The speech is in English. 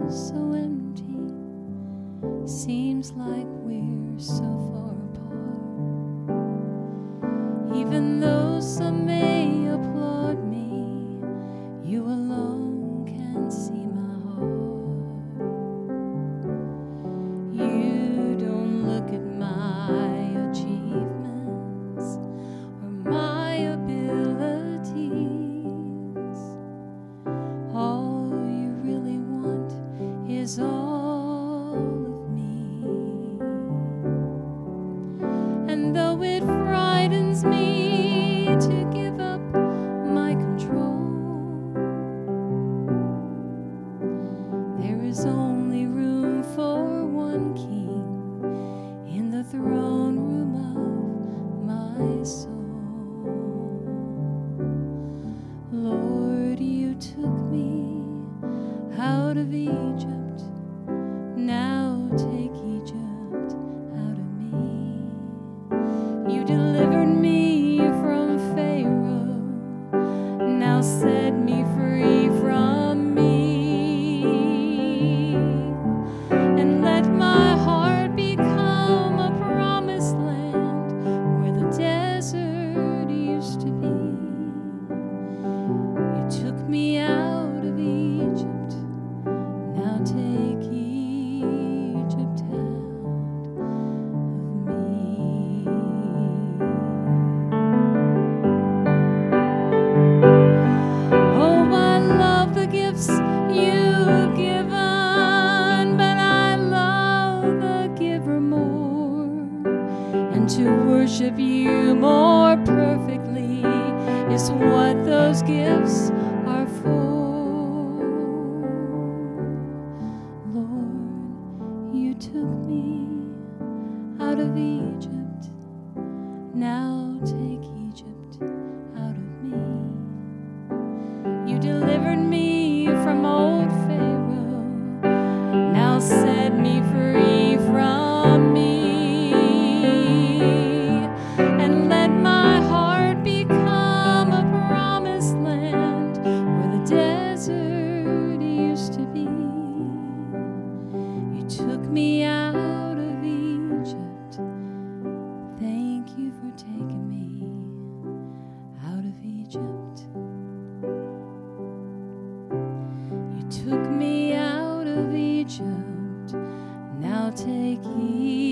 so empty. Seems like we're so far apart. Even though some may applaud me, you alone can see my heart. You don't look at my achievements or my abilities. All you really want is all of me. And though it frightens me to give up my control, there is only room for one king in the throne room of my soul. Lord, you took me out of Egypt, now take Egypt out of me. You delivered me from Pharaoh, now set me free from me. And let my heart become a promised land where the desert used to be. You took me out of Egypt, now take Egypt out of me. Oh, I love the gifts you've given, but I love the giver more. And to worship you more perfectly is what those gifts are for. Lord, you took me out of Egypt, now take Egypt out of me. You delivered me from old Pharaoh, now set me free from me. And let my heart become a promised land where the desert used to be. You took me out of Egypt. Thank you for taking me out of Egypt. You took me out of Egypt, now take Egypt